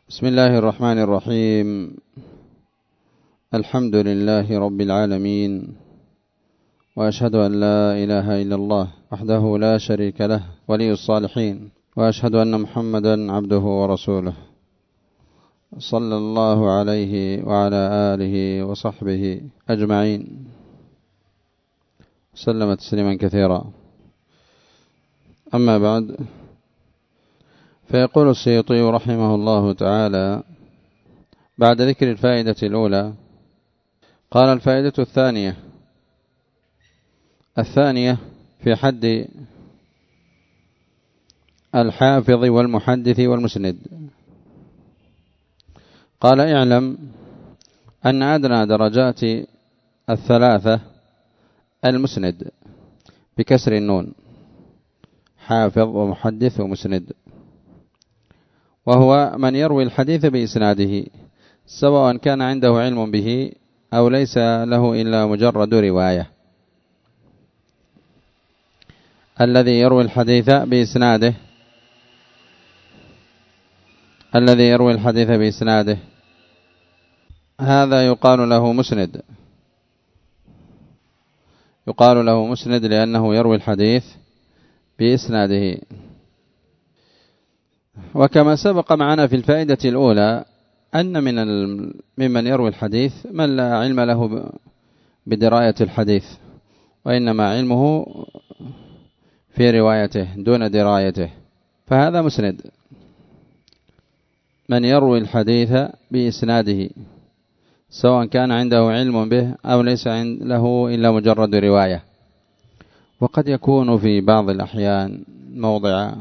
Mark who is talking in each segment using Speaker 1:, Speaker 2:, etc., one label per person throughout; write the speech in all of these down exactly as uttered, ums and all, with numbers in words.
Speaker 1: بسم الله الرحمن الرحيم. الحمد لله رب العالمين، وأشهد أن لا إله إلا الله وحده لا شريك له ولي الصالحين، وأشهد أن محمدا عبده ورسوله صلى الله عليه وعلى آله وصحبه أجمعين سلم تسليما كثيرا. أما بعد، فيقول السيوطي رحمه الله تعالى بعد ذكر الفائدة الأولى، قال: الفائدة الثانية الثانية في حد الحافظ والمحدث والمسند. قال: اعلم أن أدنى درجات الثلاثة المسند بكسر النون، حافظ ومحدث ومسند، وهو من يروي الحديث بإسناده سواء كان عنده علم به أو ليس له إلا مجرد رواية. الذي يروي الحديث بإسناده الذي يروي الحديث بإسناده هذا يقال له مسند، يقال له مسند لأنه يروي الحديث بإسناده. وكما سبق معنا في الفائدة الأولى أن من ممن يروي الحديث من لا علم له بدراية الحديث، وإنما علمه في روايته دون درايته، فهذا مسند. من يروي الحديث بإسناده سواء كان عنده علم به أو ليس له إلا مجرد رواية. وقد يكون في بعض الأحيان موضع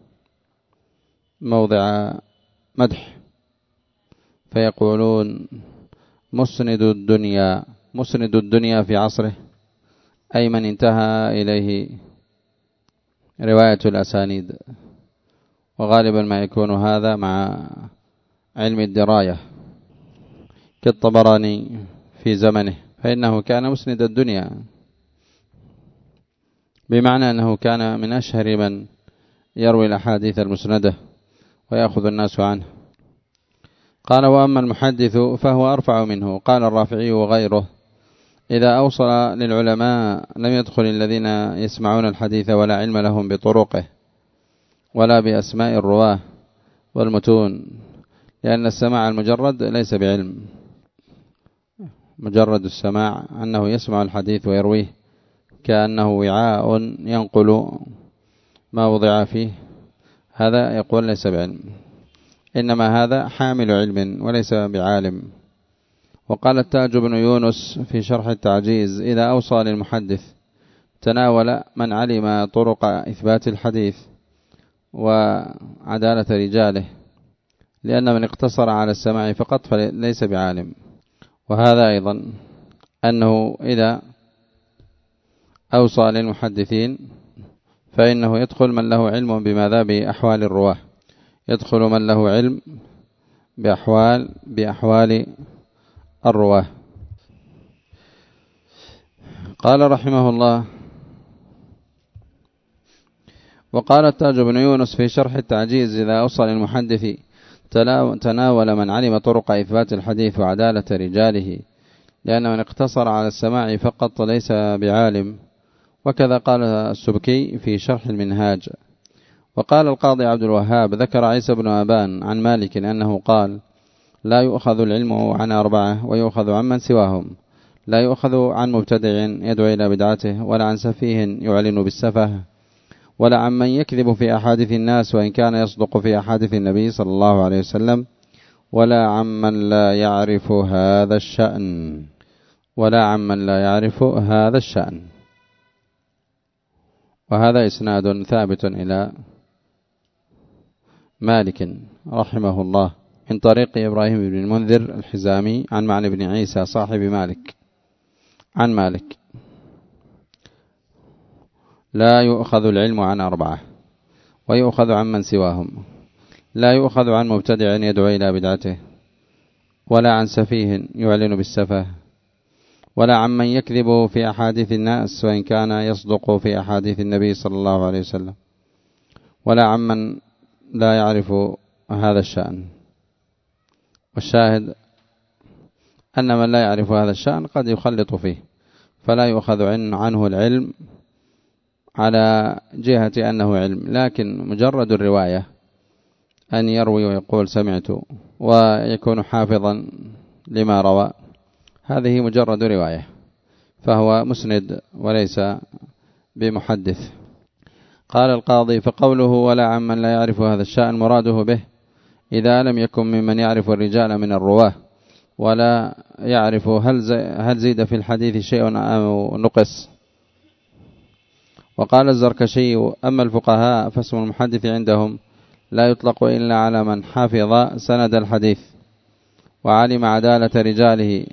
Speaker 1: موضع مدح، فيقولون مسند الدنيا مسند الدنيا في عصره، أي من انتهى إليه رواية الأسانيد، وغالبا ما يكون هذا مع علم الدراية كالطبراني في زمنه، فإنه كان مسند الدنيا، بمعنى أنه كان من أشهر من يروي الأحاديث المسندة ويأخذ الناس عنه. قال: وأما المحدث فهو أرفع منه. قال الرافعي وغيره: إذا أوصل للعلماء لم يدخل الذين يسمعون الحديث ولا علم لهم بطرقه ولا بأسماء الرواه والمتون، لأن السماع المجرد ليس بعلم. مجرد السماع أنه يسمع الحديث ويرويه كأنه وعاء ينقل ما وضع فيه، هذا يقول ليس بعلم، إنما هذا حامل علم وليس بعالم. وقال التاج بن يونس في شرح التعجيز: إذا أوصى للمحدث تناول من علم طرق إثبات الحديث وعدالة رجاله، لأن من اقتصر على السماع فقط فليس بعالم. وهذا أيضا أنه إذا أوصى للمحدثين فإنه يدخل من له علم بماذا بأحوال الرواه، يدخل من له علم بأحوال بأحوال الرواه. قال رحمه الله: وقال التاج بن يونس في شرح التعجيز: إذا أوصى للمحدث تناول من علم طرق إثبات الحديث وعدالة رجاله، لأن من اقتصر على السماع فقط ليس بعالم. وكذا قال السبكي في شرح المنهاج. وقال القاضي عبد الوهاب: ذكر عيسى بن أبان عن مالك أنه قال: لا يؤخذ العلم عن أربعة ويؤخذ عن من سواهم، لا يؤخذ عن مبتدع يدعو إلى بدعته، ولا عن سفيه يعلن بالسفه، ولا عن من يكذب في أحاديث الناس وإن كان يصدق في أحاديث النبي صلى الله عليه وسلم، ولا عن من لا يعرف هذا الشأن ولا عن من لا يعرف هذا الشأن. وهذا إسناد ثابت إلى مالك رحمه الله من طريق إبراهيم بن المنذر الحزامي عن معن بن عيسى صاحب مالك عن مالك: لا يؤخذ العلم عن أربعة ويؤخذ عن من سواهم، لا يؤخذ عن مبتدع يدعو إلى بدعته، ولا عن سفيه يعلن بالسفه، ولا عن من يكذب في أحاديث الناس وإن كان يصدق في أحاديث النبي صلى الله عليه وسلم، ولا عن من لا يعرف هذا الشأن. والشاهد أن من لا يعرف هذا الشأن قد يخلط فيه، فلا يؤخذ عنه العلم على جهة أنه علم، لكن مجرد الرواية أن يروي ويقول سمعت ويكون حافظا لما روى، هذه مجرد رواية، فهو مسند وليس بمحدث. قال القاضي: فقوله ولا عمن لا يعرف هذا الشأن مراده به إذا لم يكن ممن يعرف الرجال من الرواه ولا يعرف هل هل زيد في الحديث شيء أو نقص. وقال الزركشي: أما الفقهاء فاسم المحدث عندهم لا يطلق إلا على من حفظ سند الحديث وعلم عدالة رجاله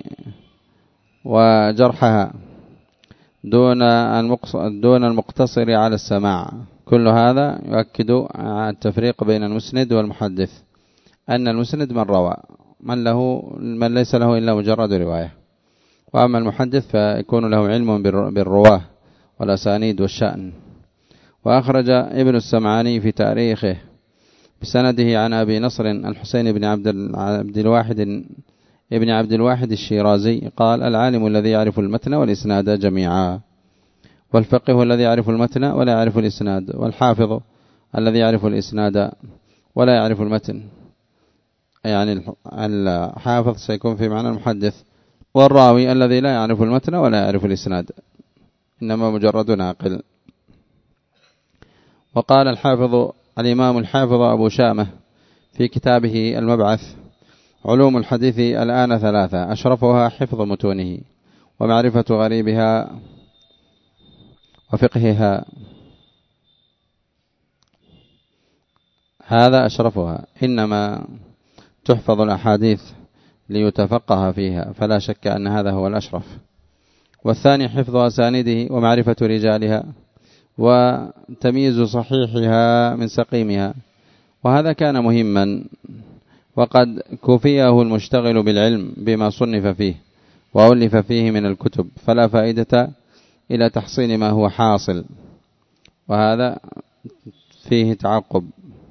Speaker 1: وجرحها دون دون المقتصر على السماع. كل هذا يؤكد التفريق بين المسند والمحدث، أن المسند من روى، من له من ليس له إلا مجرد رواية، وأما المحدث فيكون له علم بالرواه والأسانيد والشأن. وأخرج ابن السمعاني في تاريخه بسنده عن أبي نصر الحسين بن عبد الواحد ابن عبد الواحد الشيرازي قال: العالم الذي يعرف المتن والإسناد جميعا، والفقيه الذي يعرف المتن ولا يعرف الإسناد، والحافظ الذي يعرف الإسناد ولا يعرف المتن. يعني الحافظ سيكون في معنى المحدث، والراوي الذي لا يعرف المتن ولا يعرف الإسناد، إنما مجرد ناقل. وقال الحافظ الإمام الحافظ أبو شامة في كتابه المبعث: علوم الحديث الآن ثلاثة، أشرفها حفظ متونه ومعرفة غريبها وفقهها. هذا أشرفها، إنما تحفظ الأحاديث ليتفقه فيها، فلا شك أن هذا هو الأشرف. والثاني حفظ أسانيده ومعرفة رجالها وتمييز صحيحها من سقيمها، وهذا كان مهما، وقد كفيه المشتغل بالعلم بما صنف فيه وألف فيه من الكتب، فلا فائدة إلى تحصيل ما هو حاصل، وهذا فيه تعقب.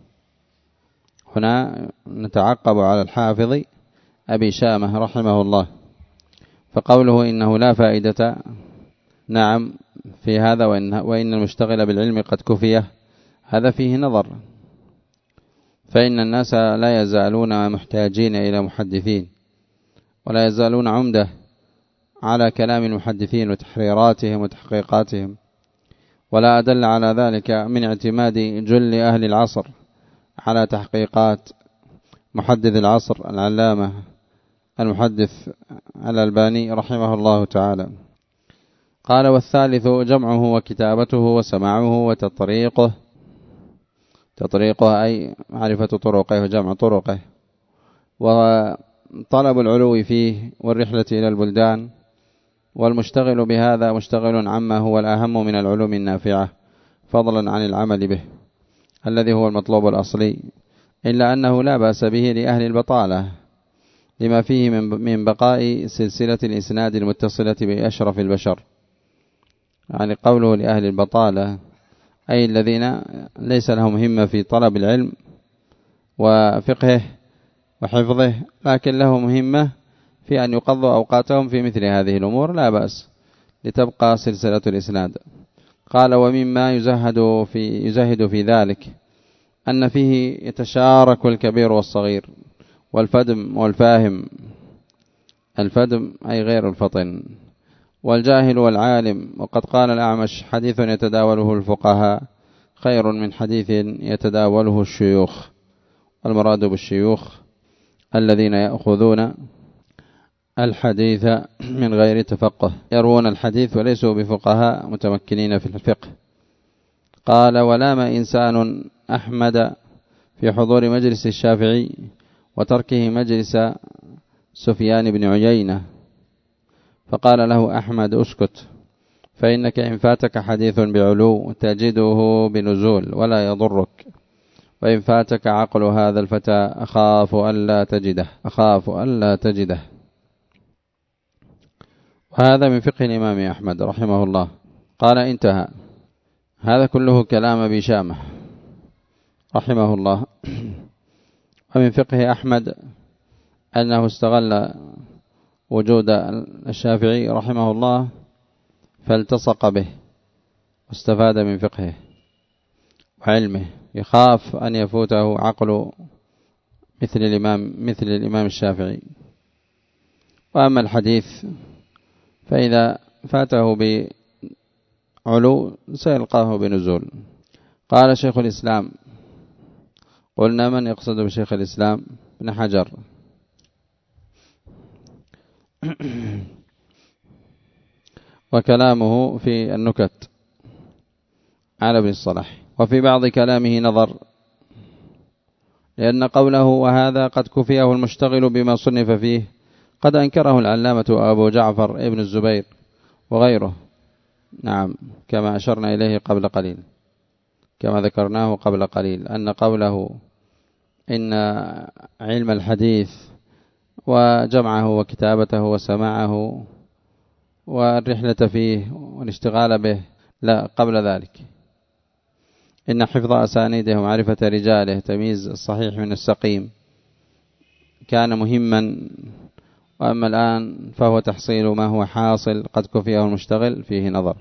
Speaker 1: هنا نتعقب على الحافظ أبي شامة رحمه الله، فقوله إنه لا فائدة، نعم في هذا، وإن, وإن المشتغل بالعلم قد كفيه، هذا فيه نظر، فإن الناس لا يزالون محتاجين إلى محدثين، ولا يزالون عمدة على كلام المحدثين وتحريراتهم وتحقيقاتهم، ولا أدل على ذلك من اعتماد جل أهل العصر على تحقيقات محدث العصر العلامة المحدث الألباني رحمه الله تعالى. قال: والثالث جمعه وكتابته وسماعه وتطريقه، تطريقه أي معرفة طرقه وجمع طرقه، وطلب العلو فيه والرحلة إلى البلدان. والمشتغل بهذا مشتغل عما هو الأهم من العلوم النافعة فضلا عن العمل به الذي هو المطلوب الأصلي، إلا أنه لا بأس به لأهل البطالة لما فيه من بقاء سلسلة الإسناد المتصلة بأشرف البشر. يعني قوله لأهل البطالة أي الذين ليس لهم همة في طلب العلم وفقهه وحفظه، لكن لهم همة في أن يقضوا أوقاتهم في مثل هذه الأمور، لا بأس لتبقى سلسلة الإسناد. قال: ومما يزهد في, يزهد في ذلك أن فيه يتشارك الكبير والصغير والفدم والفاهم، الفدم أي غير الفطن، والجاهل والعالم. وقد قال الأعمش: حديث يتداوله الفقهاء خير من حديث يتداوله الشيوخ. المراد بالشيوخ الذين يأخذون الحديث من غير تفقه، يروون الحديث وليسوا بفقهاء متمكنين في الفقه. قال: ولام إنسان أحمد في حضور مجلس الشافعي وتركه مجلس سفيان بن عيينة، فقال له أحمد: أسكت، فإنك إن فاتك حديث بعلو تجده بنزول ولا يضرك، وإن فاتك عقل هذا الفتى أخاف ألا تجده أخاف ألا تجده. وهذا من فقه الإمام أحمد رحمه الله. قال: انتهى. هذا كله كلام أبي شامة رحمه الله. ومن فقه أحمد أنه استغل وجود الشافعي رحمه الله فالتصق به واستفاد من فقهه وعلمه، يخاف أن يفوته عقل مثل الإمام مثل الإمام الشافعي. وأما الحديث فإذا فاته بعلو سيلقاه بنزول. قال شيخ الإسلام: قلنا من يقصد بشيخ الإسلام؟ ابن حجر. وكلامه في النكت على ابن الصلاح. وفي بعض كلامه نظر، لأن قوله وهذا قد كفيه المشتغل بما صنف فيه قد أنكره العلامة أبو جعفر ابن الزبير وغيره، نعم، كما أشرنا إليه قبل قليل، كما ذكرناه قبل قليل، أن قوله إن علم الحديث وجمعه وكتابته وسماعه والرحلة فيه والاشتغال به، لا، قبل ذلك إن حفظ أسانيده ومعرفة رجاله تمييز الصحيح من السقيم كان مهما، وأما الآن فهو تحصيل ما هو حاصل قد كفيه المشتغل فيه نظر.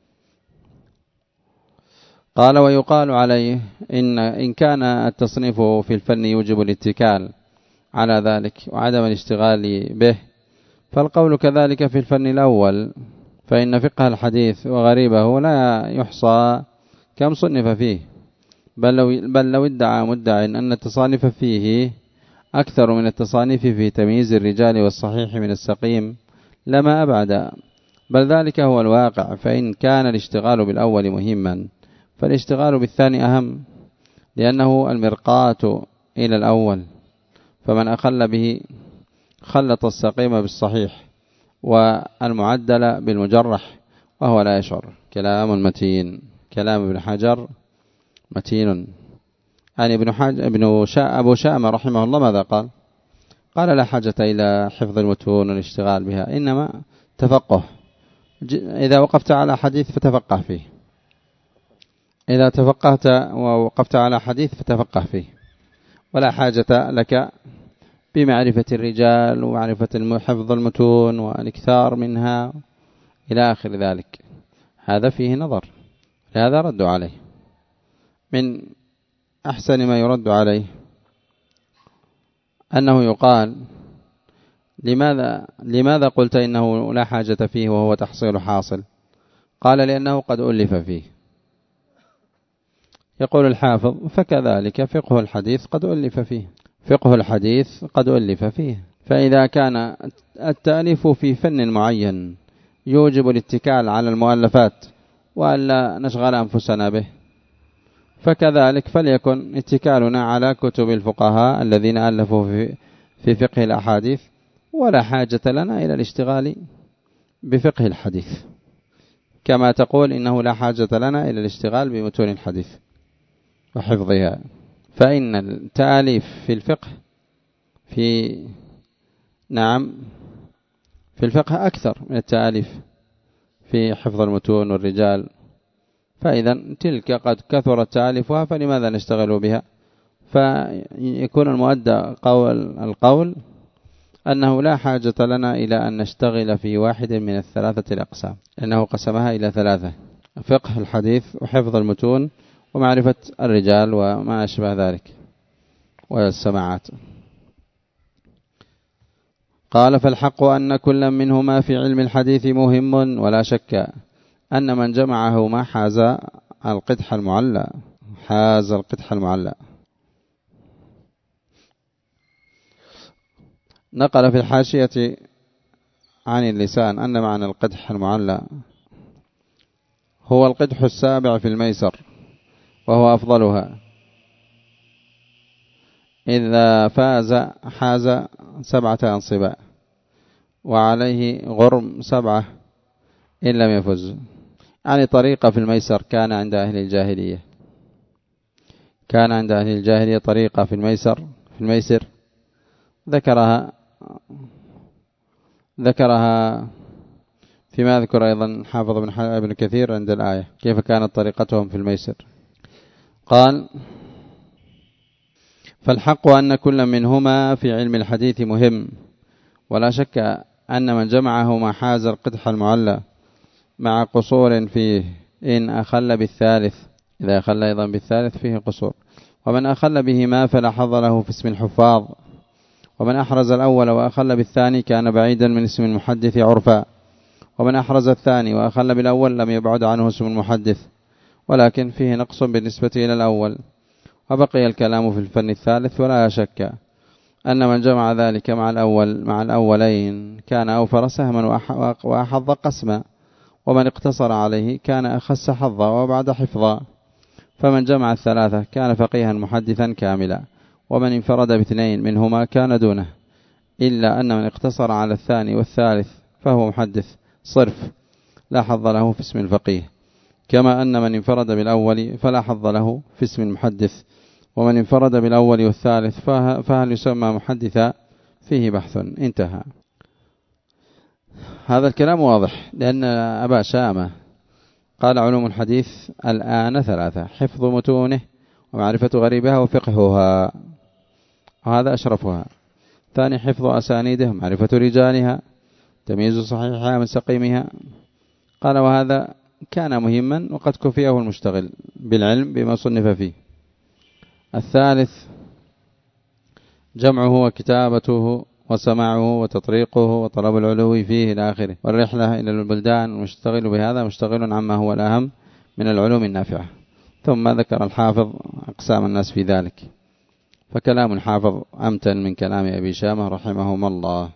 Speaker 1: قال: ويقال عليه إن, إن كان التصنيف في الفن يوجب الاتكال على ذلك وعدم الاشتغال به، فالقول كذلك في الفن الأول، فإن فقه الحديث وغريبه لا يحصى كم صنف فيه، بل لو, بل لو ادعى مدعي أن التصانيف فيه أكثر من التصانيف في تمييز الرجال والصحيح من السقيم لما أبعد، بل ذلك هو الواقع. فإن كان الاشتغال بالأول مهما فالاشتغال بالثاني أهم، لأنه المرقاة إلى الأول، فمن أخل به خلط السقيم بالصحيح والمعدل بالمجرح وهو لا يشعر. كلام متين، كلام ابن حجر متين. يعني ابن حجر ابن شا أبو شامة رحمه الله ماذا قال؟ قال: لا حاجة إلى حفظ المتون والاشتغال بها، إنما تفقه. إذا وقفت على حديث فتفقه فيه، إذا تفقهت ووقفت على حديث فتفقه فيه، ولا حاجة لك بمعرفة الرجال ومعرفة حفظ المتون والإكثار منها إلى آخر ذلك. هذا فيه نظر، لهذا ردوا عليه. من أحسن ما يرد عليه أنه يقال: لماذا لماذا قلت إنه لا حاجة فيه وهو تحصيل حاصل؟ قال: لأنه قد ألف فيه. يقول الحافظ: فكذلك فقه الحديث قد ألف فيه، فقه الحديث قد ألف فيه. فإذا كان التأليف في فن معين يوجب الاتكال على المؤلفات وألا نشغل أنفسنا به، فكذلك فليكن اتكالنا على كتب الفقهاء الذين ألفوا في في فقه الأحاديث، ولا حاجة لنا إلى الاشتغال بفقه الحديث، كما تقول إنه لا حاجة لنا إلى الاشتغال بمتون الحديث وحفظها. فإن التأليف في الفقه في نعم في الفقه أكثر من التأليف في حفظ المتون والرجال، فإذا تلك قد كثرت تأليفها فلماذا نشتغل بها؟ فيكون المؤدى قول القول أنه لا حاجة لنا إلى أن نشتغل في واحد من الثلاثة الأقسام، لأنه قسمها إلى ثلاثة: فقه الحديث وحفظ المتون ومعرفة الرجال وما أشبه ذلك والسماعات. قال: فالحق أن كل منهما في علم الحديث مهم، ولا شك أن من جمعه ما حاز القدح المعلى حاز القدح المعلى. نقل في الحاشية عن اللسان أن معنى القدح المعلى هو القدح السابع في الميسر، وهو أفضلها، إذا فاز حاز سبعة أنصباء، وعليه غرم سبعة إن لم يفز. يعني طريقة في الميسر كان عند أهل الجاهلية، كان عند أهل الجاهلية طريقة في الميسر في الميسر ذكرها ذكرها فيما يذكر أيضا حافظ بن ابن كثير عند الآية كيف كانت طريقتهم في الميسر. قال: فالحق أن كل منهما في علم الحديث مهم، ولا شك أن من جمعه ما حاز القدح المعلى مع قصور فيه إن أخل بالثالث، إذا أخل أيضا بالثالث فيه قصور، ومن أخل بهما فلا حظ له في اسم الحفاظ، ومن أحرز الأول وأخل بالثاني كان بعيدا من اسم المحدث عرفا، ومن أحرز الثاني وأخل بالأول لم يبعد عنه اسم المحدث، ولكن فيه نقص بالنسبة إلى الأول. وبقي الكلام في الفن الثالث، ولا شك أن من جمع ذلك مع الأول مع الأولين كان أوفر سهما وأحظ قسما، ومن اقتصر عليه كان أخس حظا وبعد حفظا. فمن جمع الثلاثة كان فقيها محدثا كاملا، ومن انفرد باثنين منهما كان دونه، إلا أن من اقتصر على الثاني والثالث فهو محدث صرف لا حظ له في اسم الفقيه، كما أن من انفرد بالأول فلا حظ له في اسم المحدث، ومن انفرد بالأول والثالث فهل يسمى محدثا؟ فيه بحث. انتهى. هذا الكلام واضح، لأن أبا شامة قال علوم الحديث الآن ثلاثة: حفظ متونه، ومعرفة غريبها، وفقهها، وهذا أشرفها. ثاني حفظ أسانيده، معرفة رجالها، تمييز صحيحها من سقيمها. قال وهذا كان مهما وقد كفيه المشتغل بالعلم بما صنف فيه. الثالث جمعه وكتابته وسماعه وتطريقه وطلب العلو فيه إلى آخره، والرحلة إلى البلدان، المشتغل بهذا مشتغل عما هو الأهم من العلوم النافعة. ثم ذكر الحافظ أقسام الناس في ذلك، فكلام الحافظ أمتن من كلام أبي شامة رحمهما الله.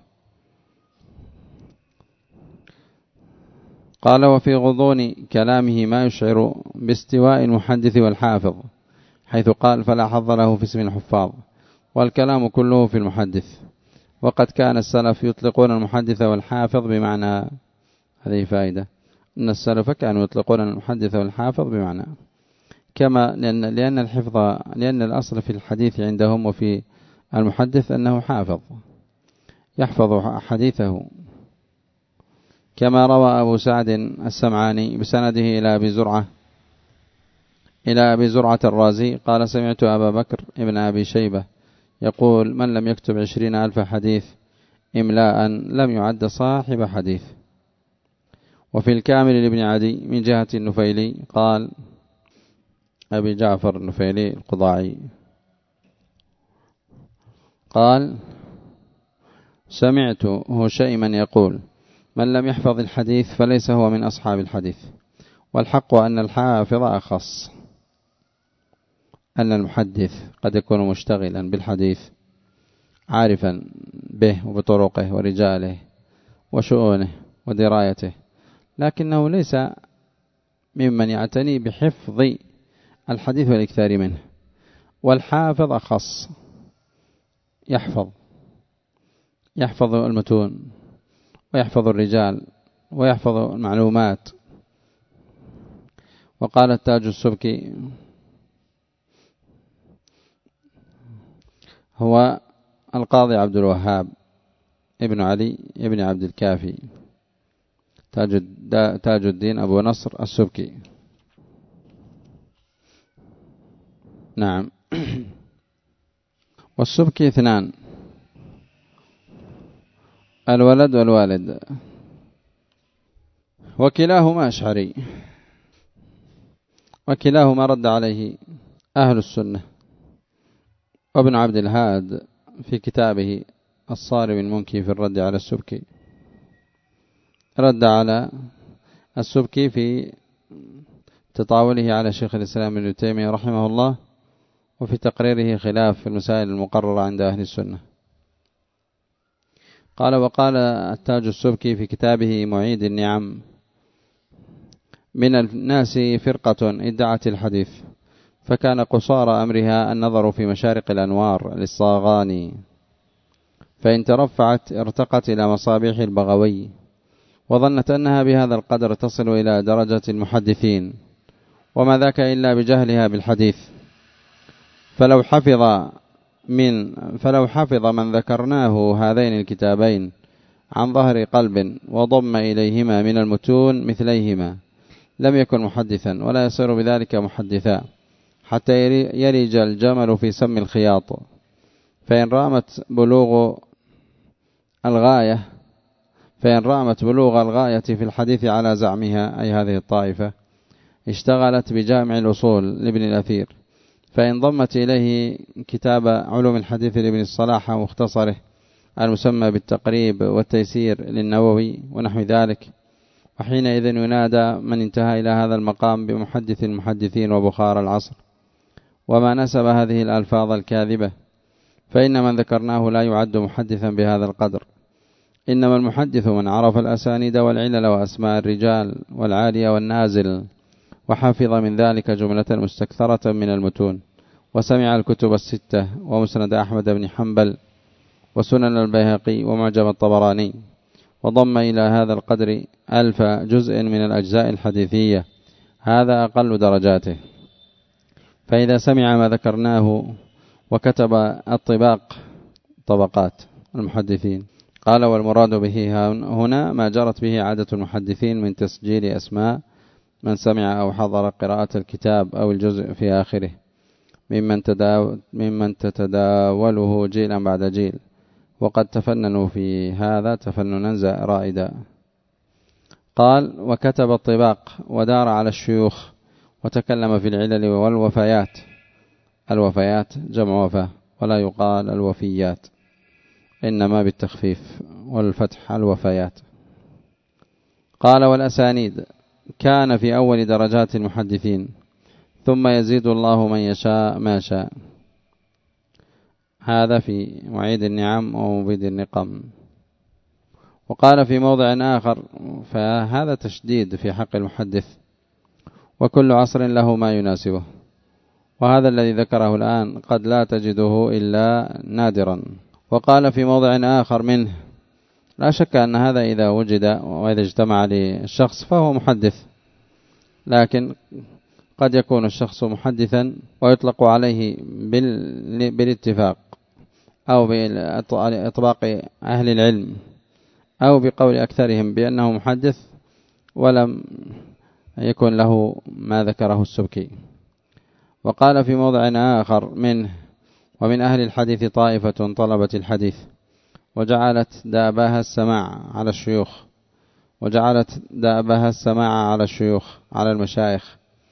Speaker 1: قال وفي غضون كلامه ما يشعر باستواء المحدث والحافظ، حيث قال فلا حظ له في اسم الحفاظ، والكلام كله في المحدث. وقد كان السلف يطلقون المحدث والحافظ بمعنى، هذه فائدة، أن السلف كانوا يطلقون المحدث والحافظ بمعنى، كما لأن, لأن الحفظ لأن الأصل في الحديث عندهم وفي المحدث أنه حافظ يحفظ حديثه، كما روى أبو سعد السمعاني بسنده إلى أبي زرعة إلى أبي زرعة الرازي قال سمعت أبا بكر ابن أبي شيبة يقول من لم يكتب عشرين ألف حديث إملاء لم يعد صاحب حديث. وفي الكامل لابن عدي من جهة النفيلي قال أبي جعفر النفيلي القضاعي قال سمعت هشيما يقول من لم يحفظ الحديث فليس هو من أصحاب الحديث. والحق أن الحافظ أخص، أن المحدث قد يكون مشتغلا بالحديث عارفا به وبطرقه ورجاله وشؤونه ودرايته، لكنه ليس ممن يعتني بحفظ الحديث والإكثار منه. والحافظ أخص، يحفظ يحفظ المتون ويحفظ الرجال ويحفظ المعلومات. وقال التاج السبكي هو القاضي عبد الوهاب ابن علي ابن عبد الكافي تاج, تاج الدين أبو نصر السبكي. نعم. والسبكي اثنان، الولد والوالد، وكلاهما أشعري، وكلاهما رد عليه أهل السنة. وابن عبد الهاد في كتابه الصارم المنكي في الرد على السبكي رد على السبكي في تطاوله على شيخ الإسلام ابن تيمية رحمه الله، وفي تقريره خلاف المسائل المقررة عند أهل السنة. قال وقال التاج السبكي في كتابه معيد النعم من الناس فرقة ادعت الحديث، فكان قصار أمرها النظر في مشارق الأنوار للصاغاني، فإن ترفعت ارتقت إلى مصابيح البغوي، وظنت أنها بهذا القدر تصل إلى درجة المحدثين، وما ذاك إلا بجهلها بالحديث. فلو حفظ من فلو حفظ من ذكرناه هذين الكتابين عن ظهر قلب وضم إليهما من المتون مثليهما لم يكن محدثا، ولا يصير بذلك محدثا، حتى يلج الجمل في سم الخياط فإن رامت بلوغ الغاية فإن رامت بلوغ الغاية في الحديث على زعمها أي هذه الطائفة اشتغلت بجامع الأصول لابن الأثير، فإن ضمت إليه كتاب علوم الحديث لابن الصلاح ومختصره المسمى بالتقريب والتيسير للنووي ونحو ذلك، وحينئذ ينادى من انتهى إلى هذا المقام بمحدث المحدثين وبخار العصر. وما نسب هذه الألفاظ الكاذبة فإن من ذكرناه لا يعد محدثا بهذا القدر، إنما المحدث من عرف الأسانيد والعلل وأسماء الرجال والعالية والنازل، وحفظ من ذلك جملة مستكثرة من المتون، وسمع الكتب الستة ومسند أحمد بن حنبل وسنن البيهقي ومعجم الطبراني، وضم إلى هذا القدر ألف جزء من الأجزاء الحديثية، هذا أقل درجاته. فإذا سمع ما ذكرناه وكتب الطباق طبقات المحدثين، قال والمراد به هنا ما جرت به عادة المحدثين من تسجيل أسماء من سمع أو حضر قراءة الكتاب أو الجزء في آخره ممن, تداول ممن تتداوله جيلا بعد جيل، وقد تفننوا في هذا تفننا رائدا. قال وكتب الطباق ودار على الشيوخ وتكلم في العلل والوفيات، الوفيات جمع وفاة ولا يقال الوفيات إنما بالتخفيف والفتح الوفيات. قال والأسانيد كان في أول درجات المحدثين، ثم يزيد الله من يشاء ما شاء، هذا في معيد النعم ومبيد النقم. وقال في موضع آخر فهذا تشديد في حق المحدث، وكل عصر له ما يناسبه، وهذا الذي ذكره الآن قد لا تجده إلا نادرا. وقال في موضع آخر منه لا شك أن هذا إذا وجد وإذا اجتمع للشخص فهو محدث، لكن قد يكون الشخص محدثا ويطلق عليه بالاتفاق أو بإطلاق أهل العلم أو بقول أكثرهم بأنه محدث ولم يكن له ما ذكره السبكي. وقال في موضع آخر منه ومن أهل الحديث طائفة طلبت الحديث وجعلت دابها السماع على الشيوخ وجعلت دابها السماع على الشيوخ على المشايخ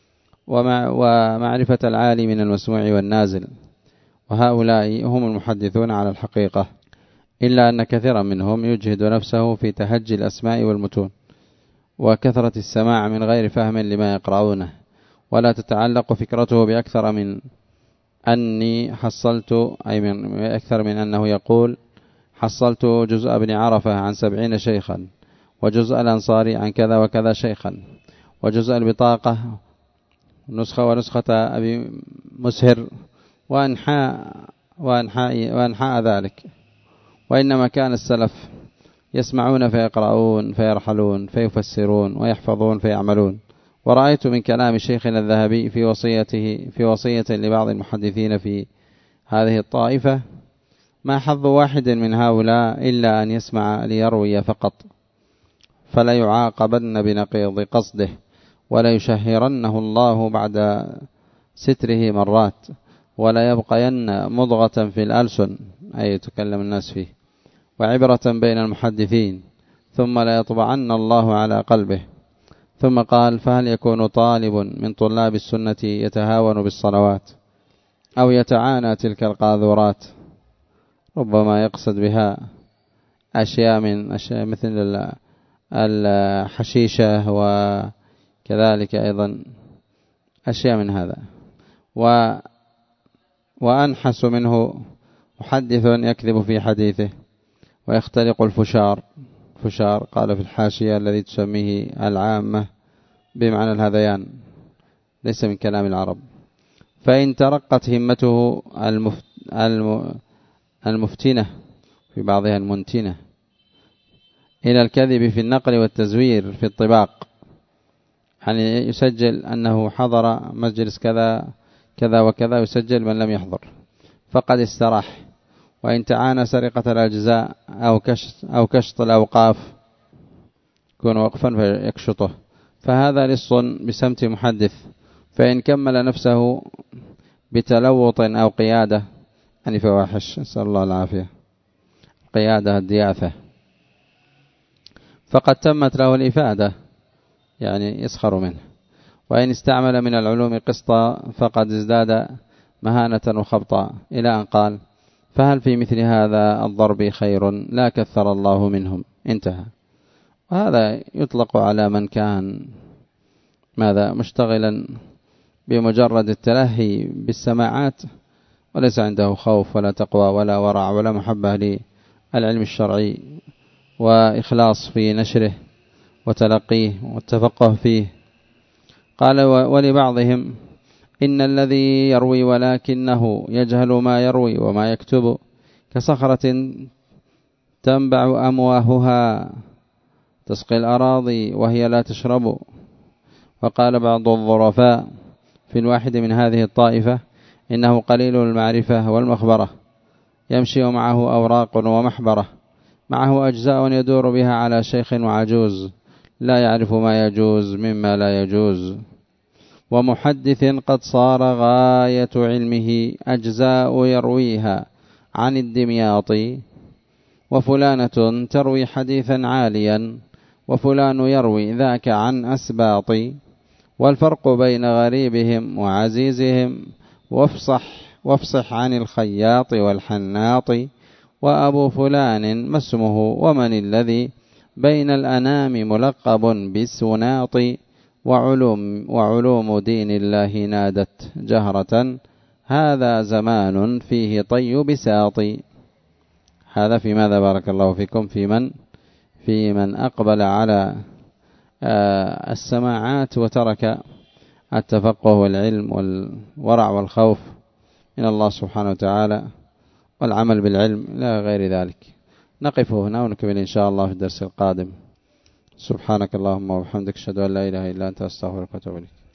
Speaker 1: ومعرفة العالي من المسموع والنازل، وهؤلاء هم المحدثون على الحقيقة، إلا أن كثيرا منهم يجهد نفسه في تهجي الأسماء والمتون وكثرة السماع من غير فهم لما يقرؤونه، ولا تتعلق فكرته بأكثر من أني حصلت أي من أكثر من أنه يقول حصلت جزء ابن عرفة عن سبعين شيخا، وجزء الأنصاري عن كذا وكذا شيخا، وجزء البطاقة نسخة ونسخة أبي مسهر وأنحاء, وأنحاء, وأنحاء ذلك. وإنما كان السلف يسمعون فيقرؤون فيرحلون فيفسرون ويحفظون فيعملون. ورأيت من كلام شيخنا الذهبي في وصيته في وصية لبعض المحدثين في هذه الطائفة ما حظ واحد من هؤلاء إلا أن يسمع ليروي فقط، فلا يعاقبن بنقيض قصده، ولا يشهرنه الله بعد ستره مرات، ولا يبقين مضغة في الألسن أي يتكلم الناس فيه، وعبرة بين المحدثين، ثم لا يطبعن الله على قلبه. ثم قال فهل يكون طالب من طلاب السنة يتهاون بالصلوات أو يتعانى تلك القاذورات، ربما يقصد بها أشياء من أشياء مثل الحشيشة وكذلك أيضا أشياء من هذا. و وأنحس منه محدث يكذب في حديثه ويختلق الفشار. فشار قال في الحاشية الذي تسميه العامة بمعنى الهذيان، ليس من كلام العرب. فإن ترقت همته المفت... الم... المفتنة في بعضها المنتنة إلى الكذب في النقل والتزوير في الطباق، يعني يسجل أنه حضر مجلس كذا كذا وكذا، يسجل من لم يحضر فقد استراح. وإن تعانى سرقة الأجزاء أو كشط, أو كشط الأوقاف يكون وقفا فيكشطه، فهذا لص بسمت محدث. فإن كمل نفسه بتلوط أو قيادة يعني فواحش، نسأل الله العافية، قيادة الدياثة، فقد تمت له الإفادة، يعني يسخر منه. وإن استعمل من العلوم قسطا فقد ازداد مهانة وخبطا، إلى أن قال: فهل في مثل هذا الضرب خير؟ لا كثر الله منهم. انتهى. وهذا يطلق على من كان ماذا مشتغلا بمجرد التلهي بالسماعات، وليس عنده خوف ولا تقوى ولا ورع ولا محبة للعلم الشرعي وإخلاص في نشره وتلقيه والتفقه فيه. قال: ولبعضهم: إن الذي يروي ولكنه يجهل ما يروي وما يكتب كصخرة تنبع أمواهها تسقي الأراضي وهي لا تشرب. وقال بعض الظرفاء في الواحد من هذه الطائفة: إنه قليل المعرفة والمخبرة، يمشي معه أوراق ومحبرة، معه أجزاء يدور بها على شيخ وعجوز، لا يعرف ما يجوز مما لا يجوز. ومحدث قد صار غاية علمه أجزاء يرويها عن الدمياط، وفلانة تروي حديثا عاليا، وفلان يروي ذاك عن أسباط. والفرق بين غريبهم وعزيزهم وافصح وافصح عن الخياط والحناط. وأبو فلان ما اسمه ومن الذي بين الأنام ملقب بالسناط. وعلوم, وعلوم دين الله نادت جهرة، هذا زمان فيه طي بساط. هذا في ماذا بارك الله فيكم؟ في من في من أقبل على السماعات وترك التفقه والعلم والورع والخوف من الله سبحانه وتعالى والعمل بالعلم لا غير ذلك. نقف هنا ونكمل إن شاء الله في الدرس القادم. سبحانك اللهم وبحمدك، أشهد أن لا إله إلا أنت، أستغفرك وأتوب إليك.